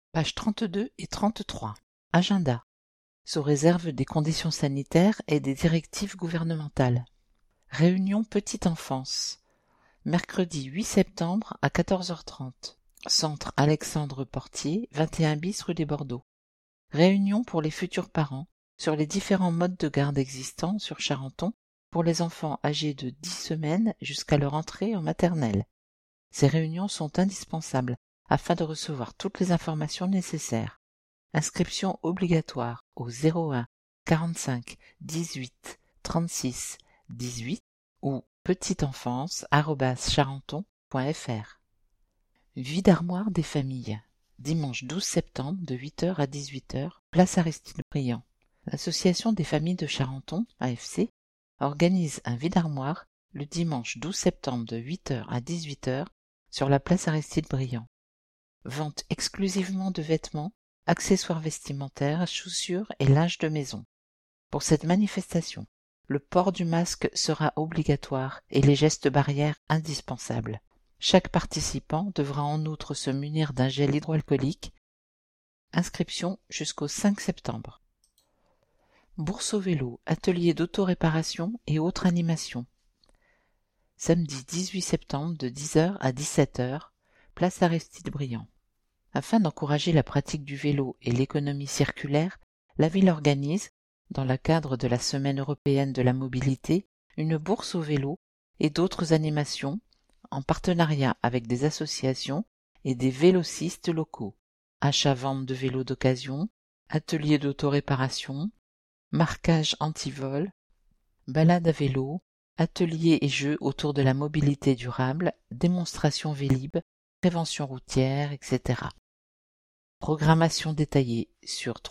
Pages 32 et 33. Agenda. Sous réserve des conditions sanitaires et des directives gouvernementales. Réunion petite enfance. Mercredi 8 septembre à 14h30. Centre Alexandre Portier, 21 bis rue des Bordeaux. Réunion pour les futurs parents sur les différents modes de garde existants sur Charenton pour les enfants âgés de 10 semaines jusqu'à leur entrée en maternelle. Ces réunions sont indispensables afin de recevoir toutes les informations nécessaires. Inscription obligatoire au 01 45 18 36 18 ou petiteenfance@charenton.fr. Vie d'armoire des familles. Dimanche 12 septembre de 8h à 18h, place Aristide Briand. L'Association des familles de Charenton, AFC, organise un vide armoire le dimanche 12 septembre de 8h à 18h sur la place Aristide Briand. Vente exclusivement de vêtements, accessoires vestimentaires, chaussures et linge de maison. Pour cette manifestation, le port du masque sera obligatoire et les gestes barrières indispensables. Chaque participant devra en outre se munir d'un gel hydroalcoolique. Inscription jusqu'au 5 septembre. Bourse au vélo, atelier d'autoréparation et autres animations. Samedi 18 septembre de 10h à 17h, place Aristide Briand. Afin d'encourager la pratique du vélo et l'économie circulaire, la ville organise, dans le cadre de la Semaine européenne de la mobilité, une bourse au vélo et d'autres animations en partenariat avec des associations et des vélocistes locaux. Achat-vente de vélos d'occasion, atelier d'autoréparation, marquage anti-vol, balade à vélo, ateliers et jeux autour de la mobilité durable, démonstration Vélib, prévention routière, etc. Programmation détaillée sur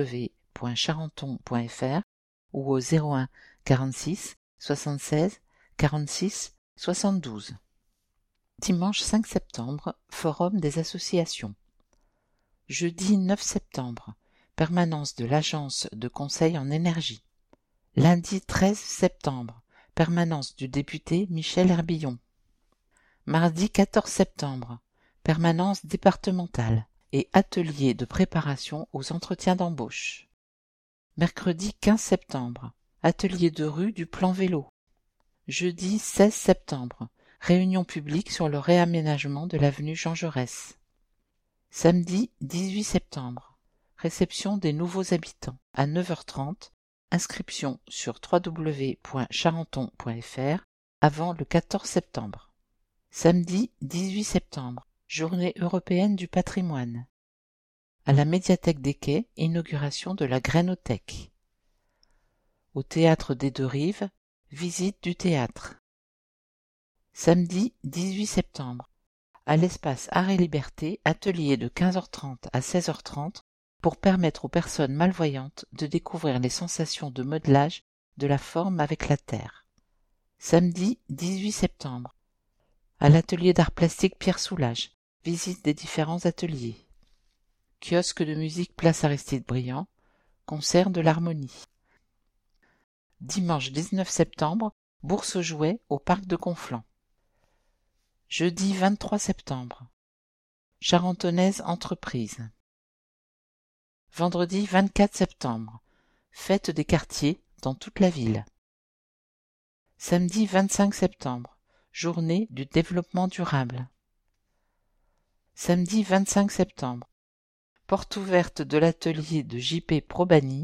www.charenton.fr ou au 01 46 76 46 72. Dimanche 5 septembre, Forum des associations. Jeudi 9 septembre, permanence de l'Agence de conseil en énergie. Lundi 13 septembre, permanence du député Michel Herbillon. Mardi 14 septembre, permanence départementale et atelier de préparation aux entretiens d'embauche. Mercredi 15 septembre, atelier de rue du plan vélo. Jeudi 16 septembre, réunion publique sur le réaménagement de l'avenue Jean Jaurès. Samedi 18 septembre, réception des nouveaux habitants à 9h30, inscription sur www.charenton.fr avant le 14 septembre. Samedi 18 septembre, Journée européenne du patrimoine. À la médiathèque des Quais, inauguration de la Grainothèque. Au théâtre des Deux Rives, visite du théâtre. Samedi 18 septembre, à l'espace Art et Liberté, atelier de 15h30 à 16h30 pour permettre aux personnes malvoyantes de découvrir les sensations de modelage de la forme avec la terre. Samedi 18 septembre, à l'atelier d'art plastique Pierre Soulages, visite des différents ateliers. Kiosque de musique place Aristide Briand, concert de l'harmonie. Dimanche 19 septembre, bourse aux jouets au parc de Conflans. Jeudi 23 septembre, Charentonnaise entreprise. Vendredi 24 septembre, fête des quartiers dans toute la ville. Samedi 25 septembre, journée du développement durable. Samedi 25 septembre, porte ouverte de l'atelier de J.P. Probani.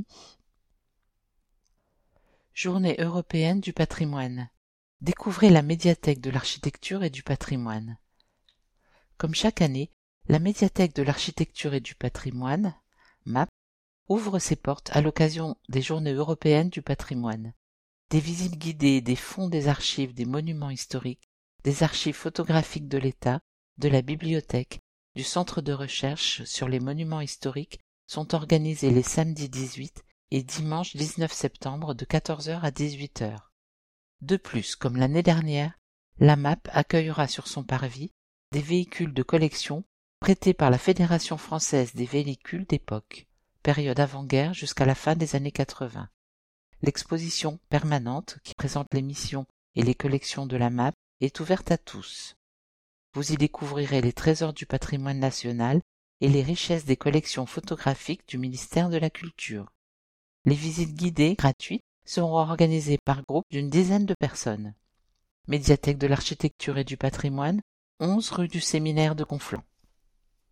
Journée européenne du patrimoine. Découvrez la médiathèque de l'architecture et du patrimoine. Comme chaque année, la médiathèque de l'architecture et du patrimoine, MAP, ouvre ses portes à l'occasion des Journées européennes du patrimoine. Des visites guidées des fonds des archives des monuments historiques, des archives photographiques de l'État, de la bibliothèque, du Centre de recherche sur les monuments historiques sont organisées les samedis 18 et dimanche 19 septembre de 14h à 18h. De plus, comme l'année dernière, la MAP accueillera sur son parvis des véhicules de collection prêtés par la Fédération française des véhicules d'époque, période avant-guerre jusqu'à la fin des années 80. L'exposition permanente qui présente les missions et les collections de la MAP est ouverte à tous. Vous y découvrirez les trésors du patrimoine national et les richesses des collections photographiques du ministère de la Culture. Les visites guidées gratuites seront organisées par groupe d'une dizaine de personnes. Médiathèque de l'Architecture et du Patrimoine, 11 rue du Séminaire de Conflans.